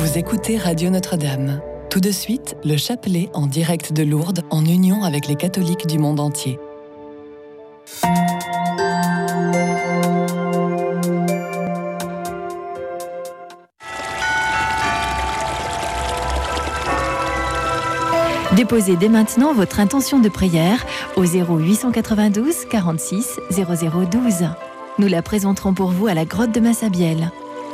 Vous écoutez Radio Notre-Dame. Tout de suite, le chapelet en direct de Lourdes en union avec les catholiques du monde entier. Déposez dès maintenant votre intention de prière au 0892 46 0012. Nous la présenterons pour vous à la grotte de Massabielle.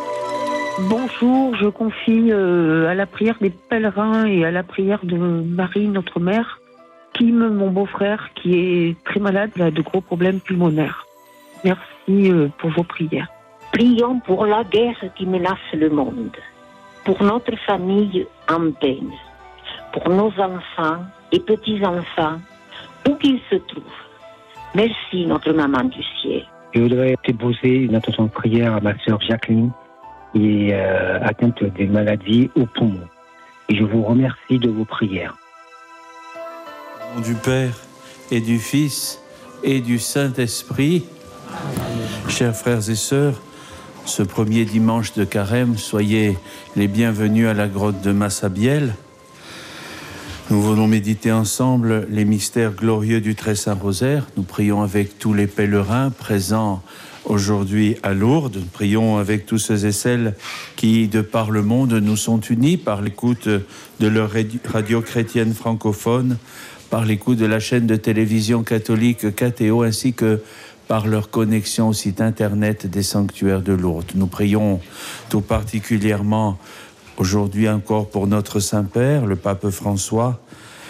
Bonjour, je confie à la prière des pèlerins et à la prière de Marie, notre mère, Kim, mon beau-frère, qui est très malade, il a de gros problèmes pulmonaires. Merci pour vos prières. Prions pour la guerre qui menace le monde, pour notre famille en peine, pour nos enfants et petits-enfants, où qu'ils se trouvent. Merci, notre maman du ciel. Je voudrais déposer une intention de prière à ma sœur Jacqueline, qui est atteinte des maladies au poumon. Et je vous remercie de vos prières. Au nom du Père et du Fils et du Saint-Esprit, chers frères et sœurs, ce premier dimanche de Carême, soyez les bienvenus à la grotte de Massabielle. Nous venons méditer ensemble les mystères glorieux du Très Saint Rosaire. Nous prions avec tous les pèlerins présents aujourd'hui à Lourdes. Nous prions avec tous ceux et celles qui, de par le monde, nous sont unis par l'écoute de leur radio chrétienne francophone, par l'écoute de la chaîne de télévision catholique KTO, ainsi que par leur connexion au site internet des sanctuaires de Lourdes. Nous prions tout particulièrement aujourd'hui encore pour notre Saint-Père, le pape François,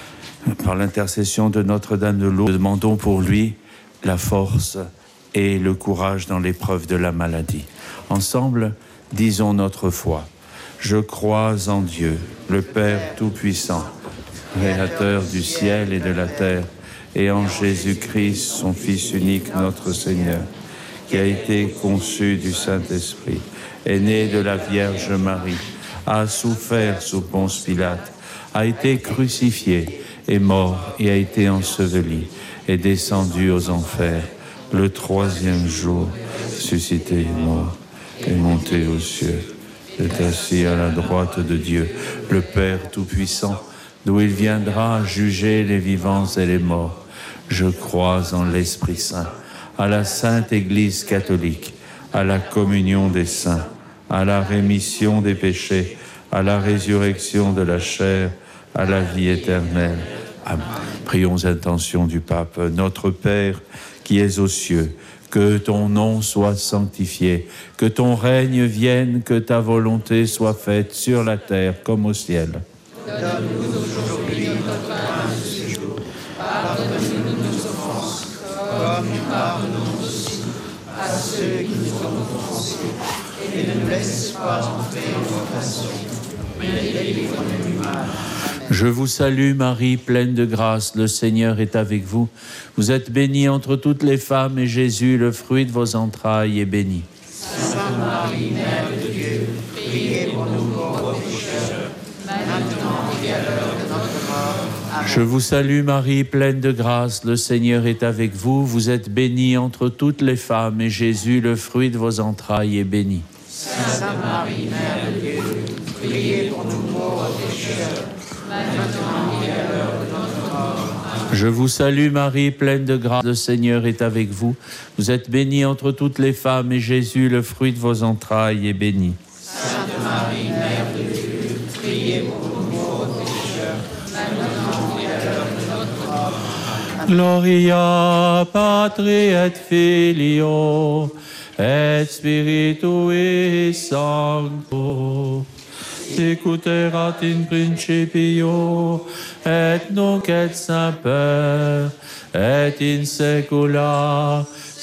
par l'intercession de Notre-Dame de Lourdes. Nous demandons pour lui la force et le courage dans l'épreuve de la maladie. Ensemble, disons notre foi. Je crois en Dieu, le Père Tout-Puissant, Créateur du ciel et de la terre, et en Jésus-Christ, son Fils unique, notre Seigneur, qui a été conçu du Saint-Esprit, est né de la Vierge Marie, a souffert sous Ponce Pilate, a été crucifié, est mort et a été enseveli, est descendu aux enfers. Le troisième jour, ressuscité et mort, est monté aux cieux, est assis à la droite de Dieu, le Père Tout-Puissant, d'où il viendra juger les vivants et les morts. Je crois en l'Esprit Saint, à la Sainte Église catholique, à la communion des saints, à la rémission des péchés, à la résurrection de la chair, à la vie éternelle. Amen. Prions intention du pape. Notre Père, qui es aux cieux, que ton nom soit sanctifié, que ton règne vienne, que ta volonté soit faite sur la terre comme au ciel. Donne-nous aujourd'hui notre pain de ce jour. Pardonne-nous nos offenses, comme nous pardonnons aussi à ceux qui nous ont offensés. Et ne nous laisse pas entrer en tentation, mais délivre-nous du mal. Je vous salue Marie, pleine de grâce, le Seigneur est avec vous. Vous êtes bénie entre toutes les femmes et Jésus, le fruit de vos entrailles, est béni. Sainte Marie, Mère de Dieu, priez pour nous pauvres pécheurs, maintenant et à l'heure de notre mort. Amen. Je vous salue Marie, pleine de grâce, le Seigneur est avec vous. Vous êtes bénie entre toutes les femmes et Jésus, le fruit de vos entrailles, est béni. Sainte Marie, Mère de Dieu, priez pour nous pauvres pécheurs, maintenant et à l'heure de notre mort. Amen. Je vous salue Marie, pleine de grâce, le Seigneur est avec vous. Vous êtes bénie entre toutes les femmes et Jésus, le fruit de vos entrailles, est béni. Sainte Marie, Mère de Dieu, priez pour nous pauvres pécheurs, maintenant et à l'heure de notre mort. Amen. Gloria Patri et Filio et Spiritui Sancto. Sicuterat in principio, et nunc et semper, et in saecula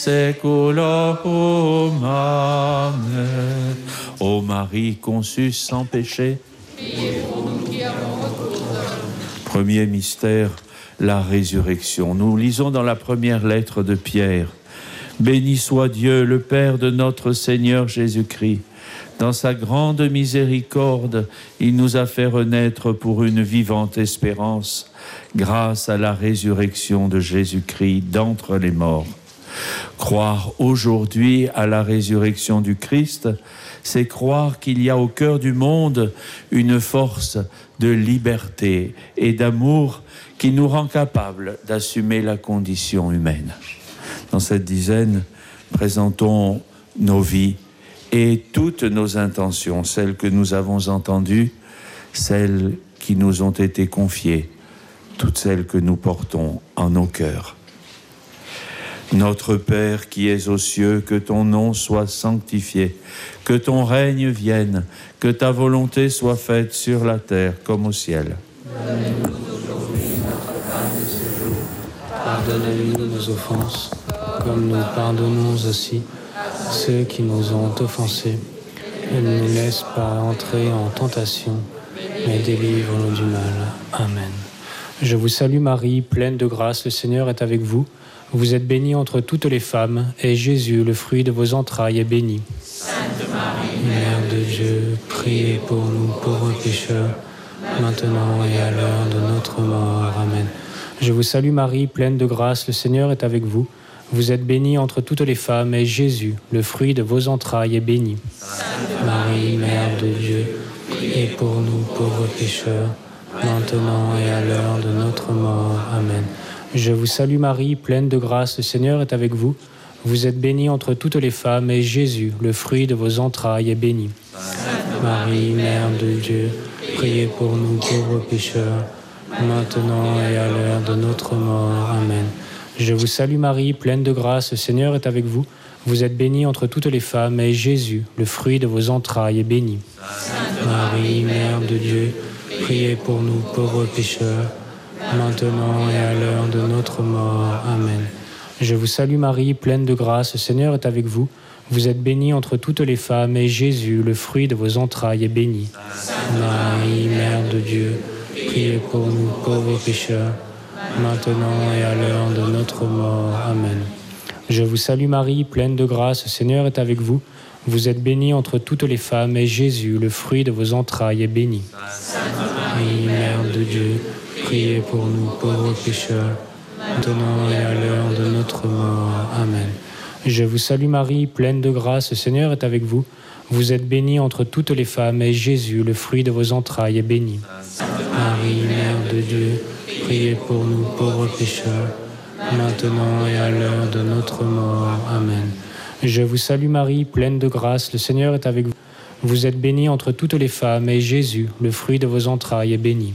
saeculorum. Amen. Ô Marie conçue sans péché, Priez pour nous qui avons recours à vous. premier mystère, la résurrection. Nous lisons dans la première lettre de Pierre. Béni soit Dieu, le Père de notre Seigneur Jésus-Christ. Dans sa grande miséricorde, il nous a fait renaître pour une vivante espérance, grâce à la résurrection de Jésus-Christ d'entre les morts. Croire aujourd'hui à la résurrection du Christ, c'est croire qu'il y a au cœur du monde une force de liberté et d'amour qui nous rend capables d'assumer la condition humaine. Dans cette dizaine, présentons nos vies et toutes nos intentions, celles que nous avons entendues, celles qui nous ont été confiées, toutes celles que nous portons en nos cœurs. Notre Père qui es aux cieux, que ton nom soit sanctifié, que ton règne vienne, que ta volonté soit faite sur la terre comme au ciel. Donne-nous aujourd'hui notre pain de ce jour. Pardonne-nous nos offenses, comme nous pardonnons aussi à ceux qui nous ont offensés. Et ne nous laisse pas entrer en tentation, mais délivre-nous du mal. Amen. Je vous salue Marie, pleine de grâce, le Seigneur est avec vous. Vous êtes bénie entre toutes les femmes, et Jésus, le fruit de vos entrailles, est béni. Sainte Marie, Mère de Dieu, priez pour nous pauvres pécheurs, maintenant et à l'heure de notre mort. Amen. Je vous salue Marie, pleine de grâce, le Seigneur est avec vous. Vous êtes bénie entre toutes les femmes, et Jésus, le fruit de vos entrailles, est béni. Sainte Marie, Mère de Dieu, priez pour nous pauvres pécheurs, maintenant et à l'heure de notre mort. Amen. Je vous salue Marie, pleine de grâce, le Seigneur est avec vous. Vous êtes bénie entre toutes les femmes, et Jésus, le fruit de vos entrailles, est béni. Marie, Mère de Dieu, priez pour nous pauvres pécheurs, maintenant et à l'heure de notre mort. Amen. Je vous salue Marie, pleine de grâce, le Seigneur est avec vous. Vous êtes bénie entre toutes les femmes, et Jésus, le fruit de vos entrailles, est béni. Marie, Mère de Dieu, priez pour nous pauvres pécheurs, maintenant et à l'heure de notre mort. Amen. Je vous salue Marie, pleine de grâce, le Seigneur est avec vous. Vous êtes bénie entre toutes les femmes, et Jésus, le fruit de vos entrailles, est béni. Marie, Mère de Dieu, priez pour nous pauvres pécheurs, maintenant et à l'heure de notre mort. Amen. Je vous salue Marie, pleine de grâce, le Seigneur est avec vous. Vous êtes bénie entre toutes les femmes, et Jésus, le fruit de vos entrailles, est béni. Marie, Mère de Dieu, priez pour nous pauvres pécheurs, maintenant et à l'heure de notre mort. Amen. Je vous salue Marie, pleine de grâce, le Seigneur est avec vous. Vous êtes bénie entre toutes les femmes, et Jésus, le fruit de vos entrailles, est béni. Marie, Mère de Dieu, priez pour nous pauvres pécheurs, maintenant et à l'heure de notre mort. Amen. Je vous salue Marie, pleine de grâce, le Seigneur est avec vous. Vous êtes bénie entre toutes les femmes, et Jésus, le fruit de vos entrailles, est béni.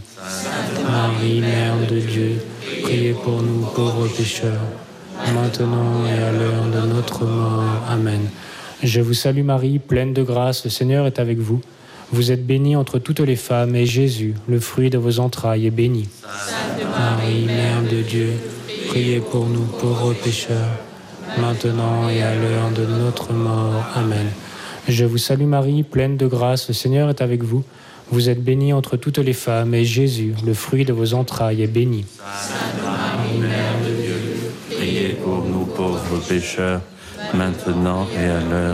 Marie, Mère de Dieu, priez pour nous pauvres pécheurs, maintenant et à l'heure de notre mort. Amen. Je vous salue Marie, pleine de grâce, le Seigneur est avec vous. Vous êtes bénie entre toutes les femmes, et Jésus, le fruit de vos entrailles, est béni. Marie, Mère de Dieu, priez pour nous pauvres pécheurs, maintenant et à l'heure de notre mort. Amen. Je vous salue Marie, pleine de grâce, le Seigneur est avec vous. Vous êtes bénie entre toutes les femmes, et Jésus, le fruit de vos entrailles, est béni. Marie, Mère de Dieu, priez pour nous pauvres pécheurs, maintenant et à l'heure.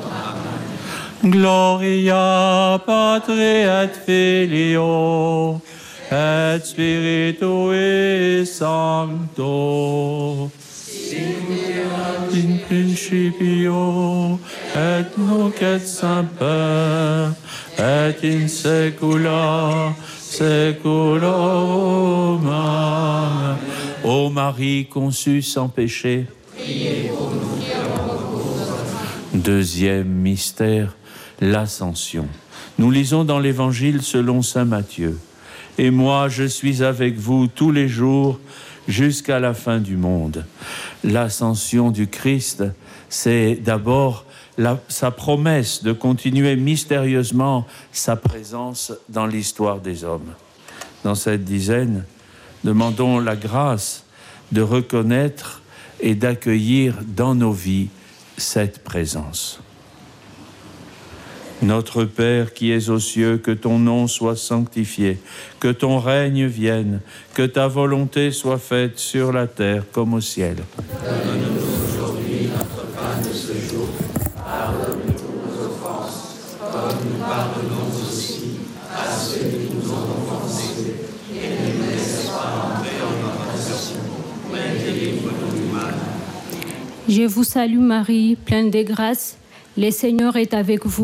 Gloria Patri et Filio et Spiritui Sancto. In principio et nunc et semper et in saecula saeculorum. Amen. Ô Marie conçue sans péché, priez pour nous qui avons recours. Deuxième mystère, l'Ascension. Nous lisons dans l'Évangile selon saint Matthieu. Et moi, je suis avec vous tous les jours jusqu'à la fin du monde. L'ascension du Christ, c'est d'abord sa promesse de continuer mystérieusement sa présence dans l'histoire des hommes. Dans cette dizaine, demandons la grâce de reconnaître et d'accueillir dans nos vies cette présence. Notre Père qui es aux cieux, que ton nom soit sanctifié, que ton règne vienne, que ta volonté soit faite sur la terre comme au ciel. Donne-nous aujourd'hui notre pain de ce jour. Pardonne-nous nos offenses, comme nous pardonnons aussi à ceux qui nous ont offensés. Et ne nous laisse pas entrer en tentation, mais délivre-nous du mal. Je vous salue Marie, pleine de grâce. Le Seigneur est avec vous.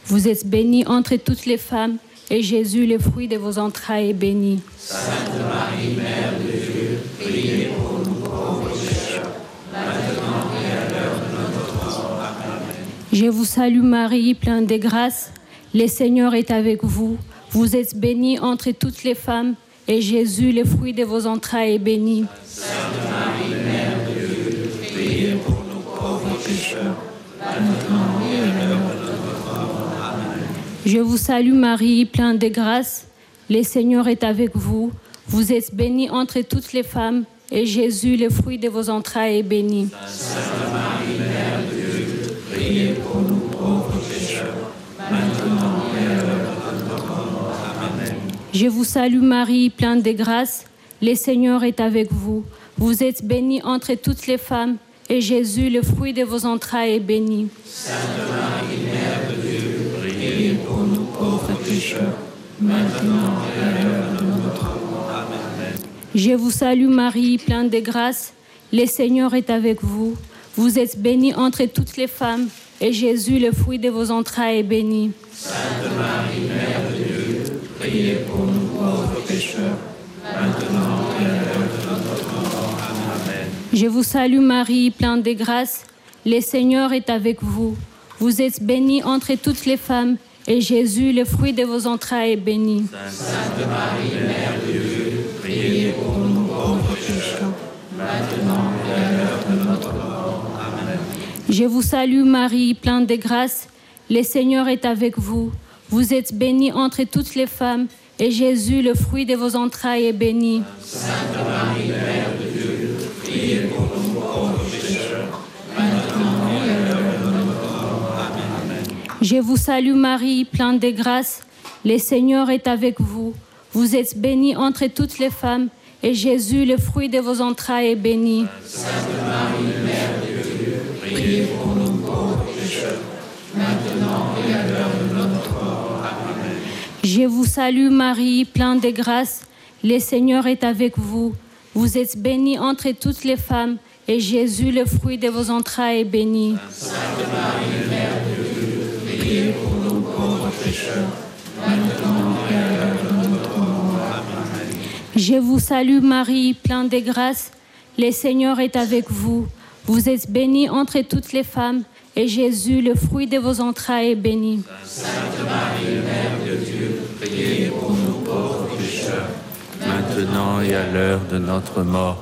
Vous êtes bénie entre toutes les femmes, et Jésus, le fruit de vos entrailles, est béni. Sainte Marie, Mère de Dieu, priez pour nous pauvres pécheurs, maintenant et à l'heure de notre mort. Amen. Je vous salue Marie, pleine de grâce. Le Seigneur est avec vous. Vous êtes bénie entre toutes les femmes, et Jésus, le fruit de vos entrailles, est béni. Sainte Marie, Mère de Dieu, priez pour nous pauvres pécheurs, maintenant et à l'heure de notre mort. Amen. Je vous salue Marie, pleine de grâce. Le Seigneur est avec vous. Vous êtes bénie entre toutes les femmes, et Jésus, le fruit de vos entrailles, est béni. Sainte Marie, Mère de Dieu, priez pour nous pauvres pécheurs, maintenant et à l'heure de notre mort. Amen. Je vous salue Marie, pleine de grâce. Le Seigneur est avec vous. Vous êtes bénie entre toutes les femmes, et Jésus, le fruit de vos entrailles, est béni. Sainte Marie, Mère de Dieu, priez pour nous pauvres pécheurs, maintenant et à l'heure de notre mort. Amen. Je vous salue Marie, pleine de grâce. Le Seigneur est avec vous. Vous êtes bénie entre toutes les femmes, et Jésus, le fruit de vos entrailles, est béni. Sainte Marie, Mère de Dieu, priez pour nous pauvres pécheurs, maintenant et à l'heure de notre mort. Amen. Je vous salue Marie, pleine de grâce. Le Seigneur est avec vous. Vous êtes bénie entre toutes les femmes, et Jésus, le fruit de vos entrailles, est béni. Sainte Marie, Mère de Dieu, priez pour nous pauvres pécheurs, maintenant et à l'heure de notre mort. Amen. Je vous salue Marie, pleine de grâce. Le Seigneur est avec vous. Vous êtes bénie entre toutes les femmes, et Jésus, le fruit de vos entrailles, est béni. Sainte Marie, Mère de Dieu, priez pour nous pauvres pécheurs, maintenant et à l'heure de notre mort. Amen. Je vous salue Marie, pleine de grâce. Le Seigneur est avec vous. Vous êtes bénie entre toutes les femmes, et Jésus, le fruit de vos entrailles, est béni. Sainte Marie, Mère de Dieu, priez pour nous pauvres pécheurs, maintenant et à l'heure de notre mort. Amen. Je vous salue Marie, pleine de grâce. Le Seigneur est avec vous. Vous êtes bénie entre toutes les femmes, et Jésus, le fruit de vos entrailles, est béni. Sainte Marie, Mère de Dieu, priez pour nous pauvres pécheurs, maintenant et à l'heure de notre mort. Amen. Je vous salue Marie, pleine de grâce. Le Seigneur est avec vous. Vous êtes bénie entre toutes les femmes, et Jésus, le fruit de vos entrailles, est béni. Sainte Marie, Mère de Dieu, priez pour nous pauvres pécheurs, maintenant et à l'heure de notre mort.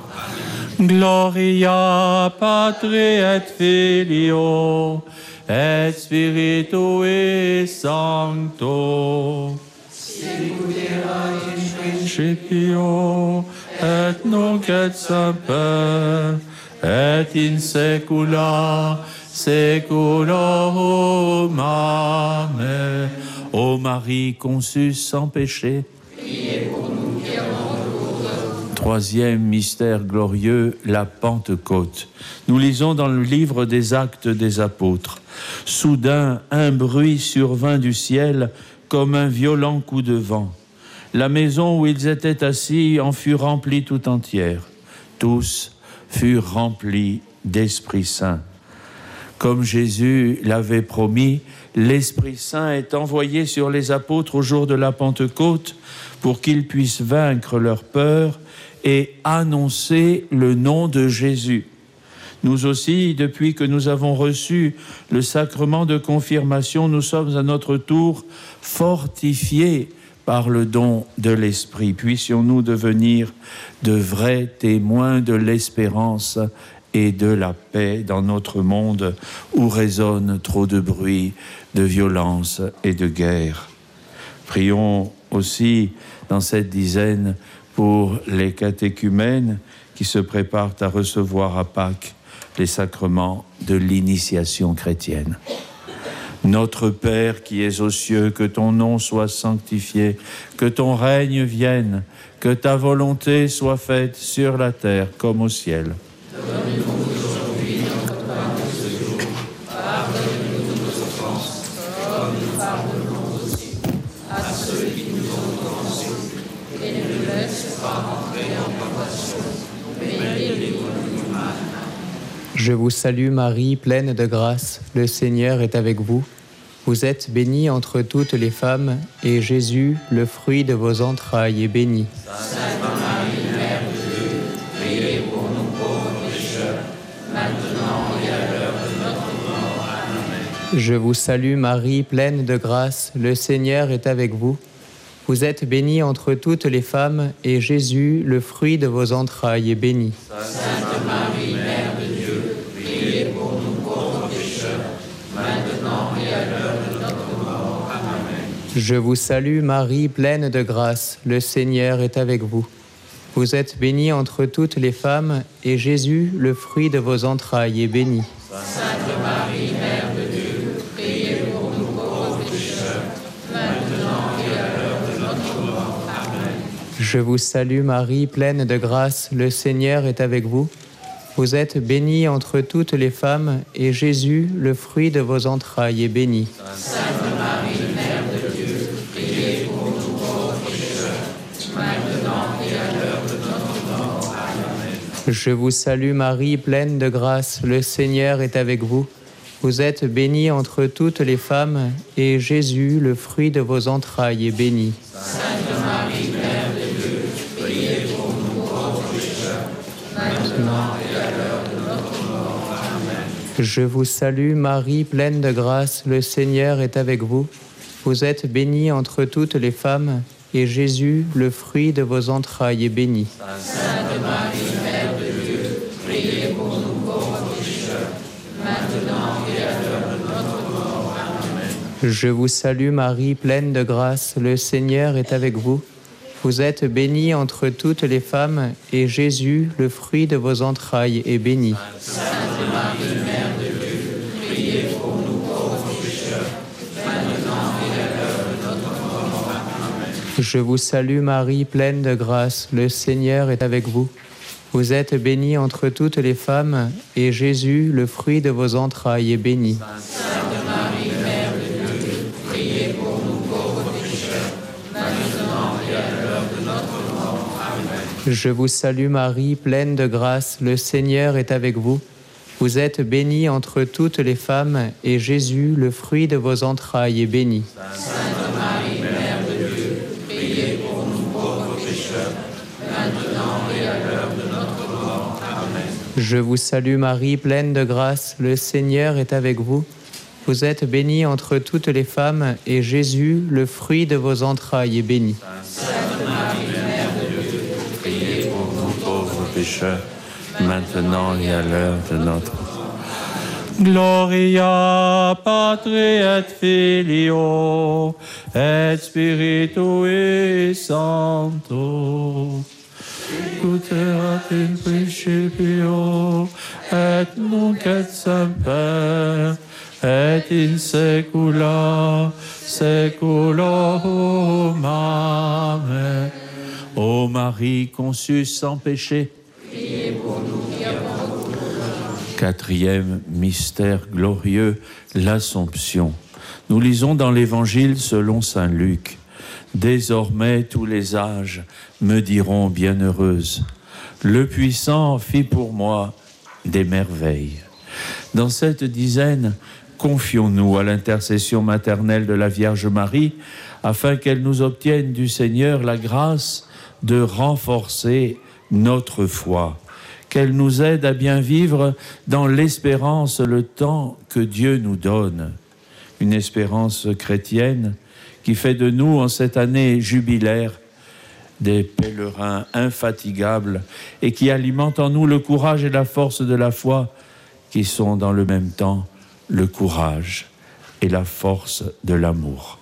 Gloria Patri et Filio et Spiritui Sancto. Principio et nunc et semper et in saecula saeculorum. Amen. Ô Marie conçue sans péché, priez pour nous qui avons le pauvre. Troisième mystère glorieux, la Pentecôte. Nous lisons dans le livre des Actes des Apôtres. Soudain, un bruit survint du ciel comme un violent coup de vent. La maison où ils étaient assis en fut remplie tout entière. Tous furent remplis d'Esprit Saint. Comme Jésus l'avait promis, l'Esprit Saint est envoyé sur les apôtres au jour de la Pentecôte pour qu'ils puissent vaincre leur peur et annoncer le nom de Jésus. Nous aussi, depuis que nous avons reçu le sacrement de confirmation, nous sommes à notre tour fortifiés par le don de l'Esprit. Puissions-nous devenir de vrais témoins de l'espérance et de la paix dans notre monde où résonne trop de bruit, de violence et de guerre. Prions aussi dans cette dizaine pour les catéchumènes qui se préparent à recevoir à Pâques les sacrements de l'initiation chrétienne. Notre Père qui es aux cieux, que ton nom soit sanctifié, que ton règne vienne, que ta volonté soit faite sur la terre comme au ciel. Donne-nous aujourd'hui notre pain de ce jour. Pardonne-nous nos offenses, comme nous pardonnons aussi à ceux qui nous ont offensés. Et ne nous laisse pas entrer en tentation, mais délivre-nous du mal. Je vous salue Marie, pleine de grâce, le Seigneur est avec vous. Vous êtes bénie entre toutes les femmes, et Jésus, le fruit de vos entrailles, est béni. Sainte Marie, Mère de Dieu, priez pour nous pauvres pécheurs, maintenant et à l'heure de notre mort. Amen. Je vous salue Marie, pleine de grâce, le Seigneur est avec vous. Vous êtes bénie entre toutes les femmes, et Jésus, le fruit de vos entrailles, est béni. Sainte Marie, Mère de Dieu, priez pour nous pauvres pécheurs, maintenant et à l'heure de notre mort. Amen. Je vous salue Marie, pleine de grâce, le Seigneur est avec vous. Vous êtes bénie entre toutes les femmes, et Jésus, le fruit de vos entrailles, est béni. Sainte Marie, Mère de Dieu, priez pour nous pauvres pécheurs, maintenant et à l'heure de notre mort. Amen. Je vous salue Marie, pleine de grâce, le Seigneur est avec vous. Vous êtes bénie entre toutes les femmes, et Jésus, le fruit de vos entrailles, est béni. Sainte Marie, Mère de Dieu, priez pour nous pauvres pécheurs, maintenant et à l'heure de notre mort. Amen. Je vous salue Marie, pleine de grâce, le Seigneur est avec vous. Vous êtes bénie entre toutes les femmes, et Jésus, le fruit de vos entrailles, est béni. Sainte Marie, Mère de Dieu, priez pour nous pauvres pécheurs, maintenant et à l'heure de notre mort. Amen. Je vous salue Marie, pleine de grâce, le Seigneur est avec vous. Vous êtes bénie entre toutes les femmes, et Jésus, le fruit de vos entrailles, est béni. Sainte Marie, Mère de Dieu, priez pour nous pauvres pécheurs, maintenant et à l'heure de notre mort. Amen. Je vous salue Marie, pleine de grâce, le Seigneur est avec vous. Vous êtes bénie entre toutes les femmes, et Jésus, le fruit de vos entrailles, est béni. Sainte Marie, Mère de Dieu, priez pour nous pauvres pécheurs, maintenant et à l'heure de notre mort. Amen. Je vous salue Marie, pleine de grâce, le Seigneur est avec vous. Vous êtes bénie entre toutes les femmes, et Jésus, le fruit de vos entrailles, est béni. Sainte Marie, Mère de Dieu, priez pour nous pauvres pécheurs, maintenant et à l'heure de notre mort. Amen. Je vous salue Marie, pleine de grâce, le Seigneur est avec vous. Vous êtes bénie entre toutes les femmes, et Jésus, le fruit de vos entrailles, est béni. Sainte Marie, Mère de Dieu, priez pour nous pauvres pécheurs, maintenant et à l'heure de notre mort. Amen. Je vous salue Marie, pleine de grâce, le Seigneur est avec vous. Vous êtes bénie entre toutes les femmes, et Jésus, le fruit de vos entrailles, est béni. Sainte Marie, Mère de Dieu, priez pour nous Pauvres pécheurs, maintenant et à l'heure de notre mort. Gloria Patri et Filio et Spiritui Sancto. Ut erat in principio et nunc et semper et in saecula saeculorum. Amen. Ô Marie conçue sans péché, priez pour nous qui avons. Quatrième mystère glorieux, l'Assomption. Nous lisons dans l'Évangile selon saint Luc. Désormais, tous les âges me diront bienheureuse. Le puissant fit pour moi des merveilles. Dans cette dizaine, confions-nous à l'intercession maternelle de la Vierge Marie, afin qu'elle nous obtienne du Seigneur la grâce de renforcer notre foi, qu'elle nous aide à bien vivre dans l'espérance le temps que Dieu nous donne, une espérance chrétienne qui fait de nous, en cette année jubilaire, des pèlerins infatigables et qui alimente en nous le courage et la force de la foi, qui sont dans le même temps le courage et la force de l'amour.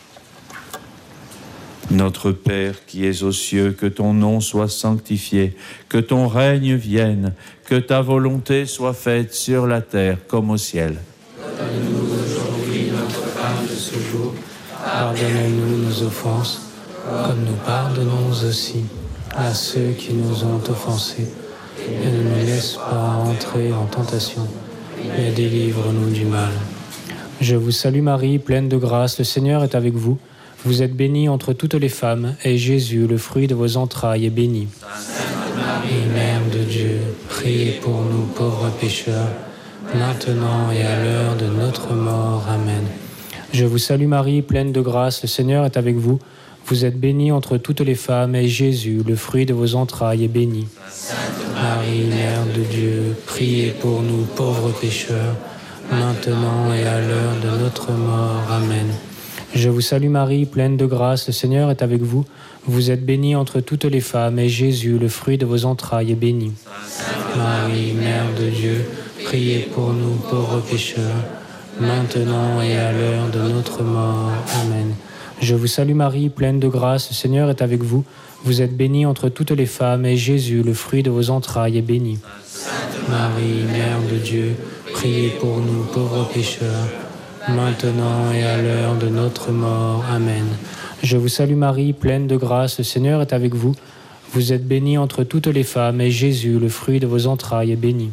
Notre Père qui es aux cieux, que ton nom soit sanctifié, que ton règne vienne, que ta volonté soit faite sur la terre comme au ciel. Donne-nous aujourd'hui notre pain de ce jour. Pardonne-nous nos offenses, comme nous pardonnons aussi à ceux qui nous ont offensés. Et ne nous laisse pas entrer en tentation, mais délivre-nous du mal. Je vous salue Marie, pleine de grâce, le Seigneur est avec vous. Vous êtes bénie entre toutes les femmes, et Jésus, le fruit de vos entrailles, est béni. Sainte Marie, Mère de Dieu, priez pour nous pauvres pécheurs, maintenant et à l'heure de notre mort. Amen. Je vous salue Marie, pleine de grâce, le Seigneur est avec vous. Vous êtes bénie entre toutes les femmes, et Jésus, le fruit de vos entrailles, est béni. Sainte Marie, Mère de Dieu, priez pour nous pauvres pécheurs, maintenant et à l'heure de notre mort. Amen. Je vous salue Marie, pleine de grâce, le Seigneur est avec vous. Vous êtes bénie entre toutes les femmes, et Jésus, le fruit de vos entrailles, est béni. Marie, Mère de Dieu, priez pour nous pauvres pécheurs, maintenant et à l'heure de notre mort. Amen. Je vous salue Marie, pleine de grâce, le Seigneur est avec vous. Vous êtes bénie entre toutes les femmes, et Jésus, le fruit de vos entrailles, est béni. Marie, Mère de Dieu, priez pour nous pauvres pécheurs, maintenant et à l'heure de notre mort. Amen. Je vous salue Marie, pleine de grâce, le Seigneur est avec vous. Vous êtes bénie entre toutes les femmes, et Jésus, le fruit de vos entrailles, est béni.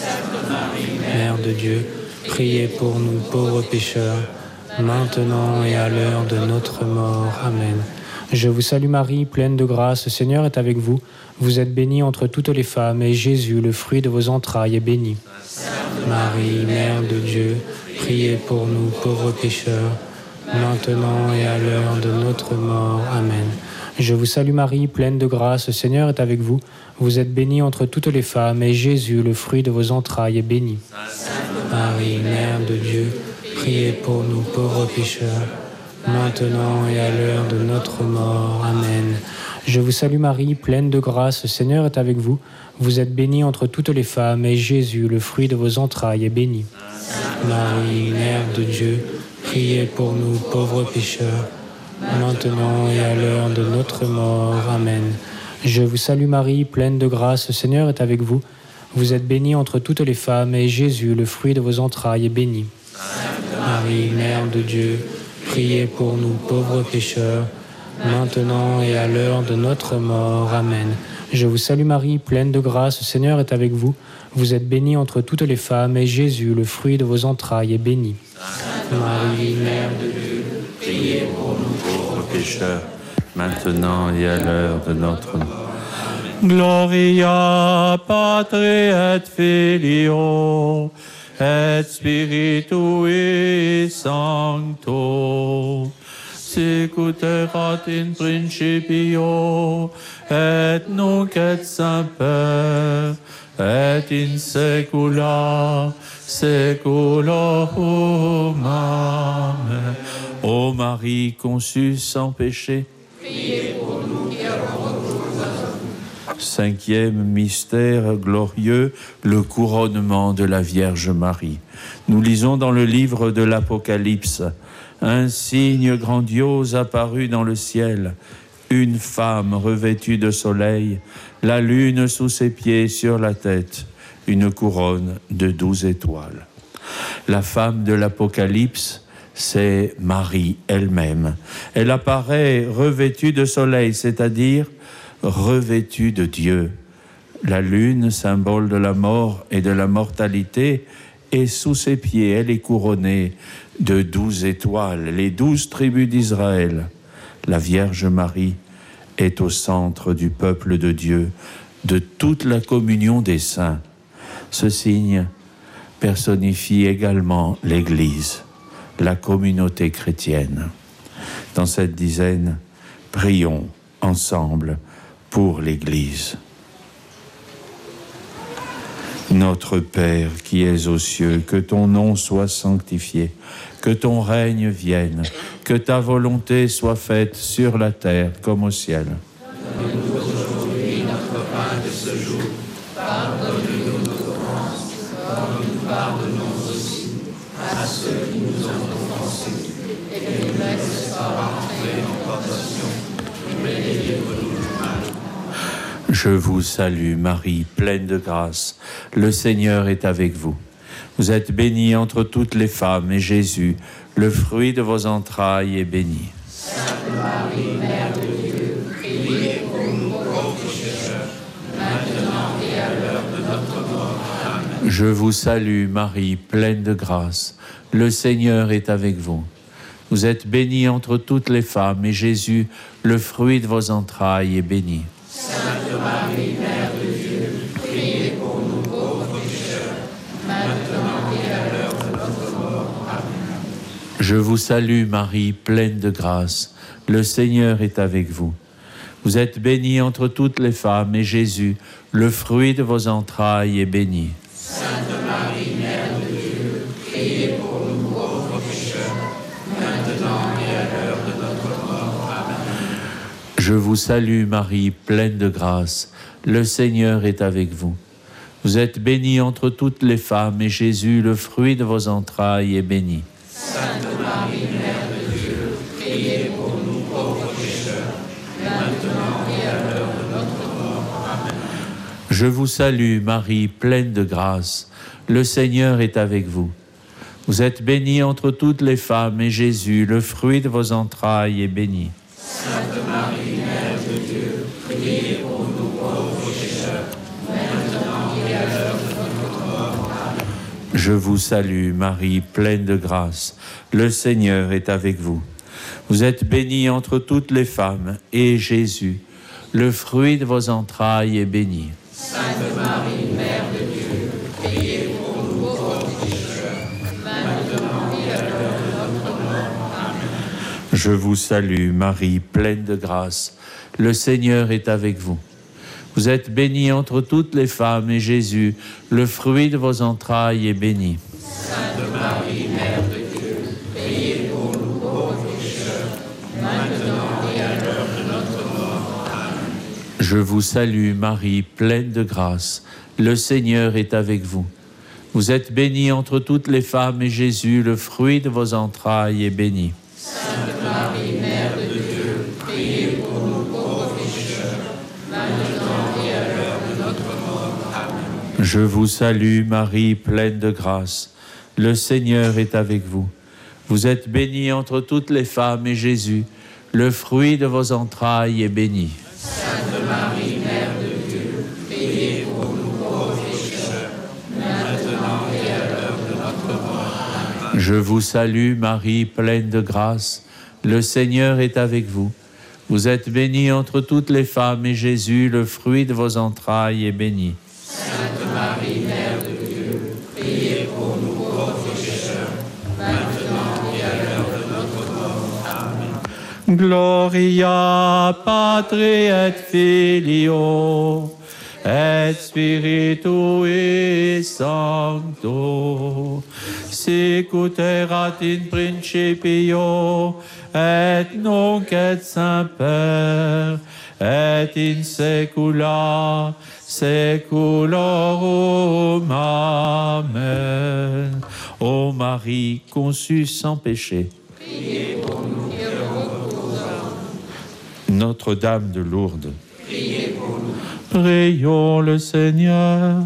Mère de Dieu, priez pour nous pauvres pécheurs, maintenant et à l'heure de notre mort. Amen. Je vous salue Marie, pleine de grâce, le Seigneur est avec vous. Vous êtes bénie entre toutes les femmes, et Jésus, le fruit de vos entrailles, est béni. Marie, Mère de Dieu, priez pour nous pauvres pécheurs, maintenant et à l'heure de notre mort. Amen. Je vous salue Marie, pleine de grâce, le Seigneur est avec vous. Vous êtes bénie entre toutes les femmes, et Jésus, le fruit de vos entrailles, est béni. Marie, Mère de Dieu, priez pour nous pauvres pécheurs, maintenant et à l'heure de notre mort. Amen. Je vous salue Marie, pleine de grâce, le Seigneur est avec vous. Vous êtes bénie entre toutes les femmes, et Jésus, le fruit de vos entrailles, est béni. Marie, Mère de Dieu, priez pour nous pauvres pécheurs, maintenant et à l'heure de notre mort. Amen. Je vous salue Marie, pleine de grâce, le Seigneur est avec vous. Vous êtes bénie entre toutes les femmes, et Jésus, le fruit de vos entrailles, est béni. Marie, Mère de Dieu, priez pour nous pauvres pécheurs, maintenant et à l'heure de notre mort. Amen. Je vous salue Marie, pleine de grâce, le Seigneur est avec vous. Vous êtes bénie entre toutes les femmes, et Jésus, le fruit de vos entrailles, est béni. Marie, Mère de Dieu, priez pour nous pauvres pécheurs, maintenant et à l'heure de notre mort. Gloria Patri et Filio et Spiritui Sancto, sicut erat in principio et nunc et semper et in saecula saeculorum. Amen. Ô Marie conçue sans péché, priez pour nous qui avons recours à vous. Cinquième mystère glorieux, le couronnement de la Vierge Marie. Nous lisons dans le livre de l'Apocalypse, un signe grandiose apparut dans le ciel, une femme revêtue de soleil, la lune sous ses pieds, sur la tête, une couronne de 12 étoiles. La femme de l'Apocalypse, c'est Marie elle-même. Elle apparaît revêtue de soleil, c'est-à-dire revêtue de Dieu. La lune, symbole de la mort et de la mortalité, est sous ses pieds. Elle est couronnée de 12 étoiles, les 12 tribus d'Israël. La Vierge Marie est au centre du peuple de Dieu, de toute la communion des saints. Ce signe personnifie également l'Église, la communauté chrétienne. Dans cette dizaine, prions ensemble pour l'Église. Notre Père qui es aux cieux, que ton nom soit sanctifié, que ton règne vienne, que ta volonté soit faite sur la terre comme au ciel. Donne-nous aujourd'hui notre pain de ce jour. Pardonne-nous nos offenses, comme nous pardonnons aussi à ceux qui nous ont offensés. Et ne nous laisse pas entrer en tentation, mais délivre-nous du mal. Je vous salue Marie, pleine de grâce. Le Seigneur est avec vous. Vous êtes bénie entre toutes les femmes, et Jésus, le fruit de vos entrailles, est béni. Sainte Marie, Mère de Dieu, priez pour nous pauvres pécheurs, maintenant et à l'heure de notre mort. Amen. Je vous salue Marie, pleine de grâce. Le Seigneur est avec vous. Vous êtes bénie entre toutes les femmes, et Jésus, le fruit de vos entrailles, est béni. Sainte Marie, Mère de Dieu, priez pour nous pauvres pécheurs, maintenant et à l'heure de notre mort. Amen. Je vous salue Marie, pleine de grâce. Le Seigneur est avec vous. Vous êtes bénie entre toutes les femmes, et Jésus, le fruit de vos entrailles, est béni. Sainte Marie, Mère de Dieu, priez pour nous pauvres pécheurs, maintenant et à l'heure de notre mort. Amen. Je vous salue Marie, pleine de grâce. Le Seigneur est avec vous. Vous êtes bénie entre toutes les femmes, et Jésus, le fruit de vos entrailles, est béni. Sainte Marie, Mère de Dieu, priez pour nous pauvres pécheurs, maintenant et à l'heure de notre mort. Amen. Je vous salue Marie, pleine de grâce. Le Seigneur est avec vous. Vous êtes bénie entre toutes les femmes, et Jésus, le fruit de vos entrailles, est béni. Sainte Marie, Mère de Dieu, priez pour nous pauvres pécheurs, maintenant et à l'heure de notre mort. Amen. Je vous salue Marie, pleine de grâce. Le Seigneur est avec vous. Vous êtes bénie entre toutes les femmes, et Jésus, le fruit de vos entrailles, est béni. Sainte Marie, Mère de Dieu, priez pour nous pauvres pécheurs, maintenant et à l'heure de notre mort. Amen. Je vous salue Marie, pleine de grâce. Le Seigneur est avec vous. Vous êtes bénie entre toutes les femmes, et Jésus, le fruit de vos entrailles, est béni. Sainte Marie, Mère de Dieu, priez pour nous pauvres pécheurs, maintenant et à l'heure de notre mort. Amen. Je vous salue Marie, pleine de grâce. Le Seigneur est avec vous. Vous êtes bénie entre toutes les femmes, et Jésus, le fruit de vos entrailles, est béni. Sainte Marie, Mère de Dieu, priez pour nous pauvres pécheurs, maintenant et à l'heure de notre mort. Amen. Je vous salue Marie, pleine de grâce. Le Seigneur est avec vous. Vous êtes bénie entre toutes les femmes, et Jésus, le fruit de vos entrailles, est béni. Sainte Marie, Mère de Dieu, priez pour nous pauvres pécheurs, maintenant et à l'heure de notre mort. Amen. Je vous salue Marie, pleine de grâce. Le Seigneur est avec vous. Vous êtes bénie entre toutes les femmes, et Jésus, le fruit de vos entrailles, est béni. Sainte Marie, Mère de Dieu, priez pour nous pauvres pécheurs, maintenant et à l'heure de notre mort. Amen. Gloria Patri et Filio et Spiritui Sancto, sicut erat in principio et nunc et semper et in saecula saeculorum. Amen. Ô Marie conçue sans péché, Priez pour nous qui reposons. Notre-Dame de Lourdes, Priez pour nous. prions le Seigneur.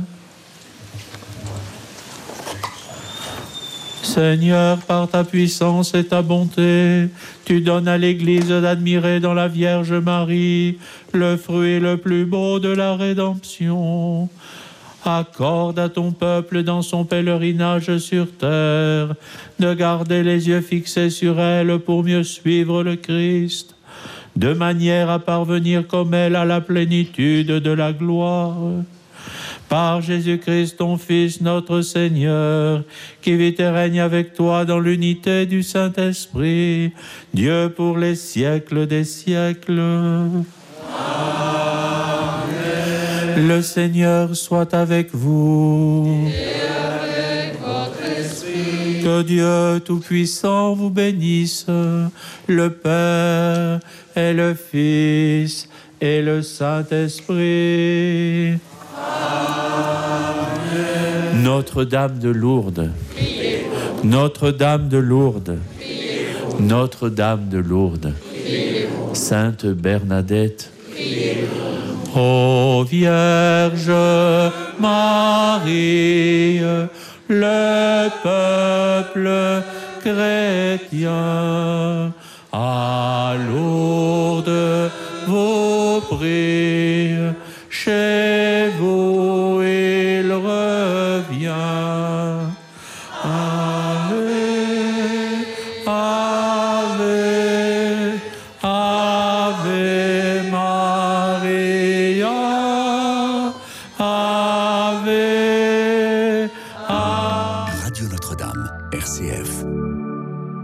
Seigneur, par ta puissance et ta bonté, tu donnes à l'Église d'admirer dans la Vierge Marie le fruit le plus beau de la rédemption. Accorde à ton peuple dans son pèlerinage sur terre de garder les yeux fixés sur elle pour mieux suivre le Christ, de manière à parvenir comme elle à la plénitude de la gloire. Par Jésus-Christ, ton Fils, notre Seigneur, qui vit et règne avec toi dans l'unité du Saint-Esprit, Dieu pour les siècles des siècles. Amen. Le Seigneur soit avec vous. Et avec votre esprit. Que Dieu Tout-Puissant vous bénisse, le Père et le Fils et le Saint-Esprit. Amen. Notre-Dame de Lourdes, Notre-Dame de Lourdes, Notre-Dame de Lourdes, Sainte Bernadette, ô Vierge Marie, le peuple chrétien à Lourdes vous prie, chez vous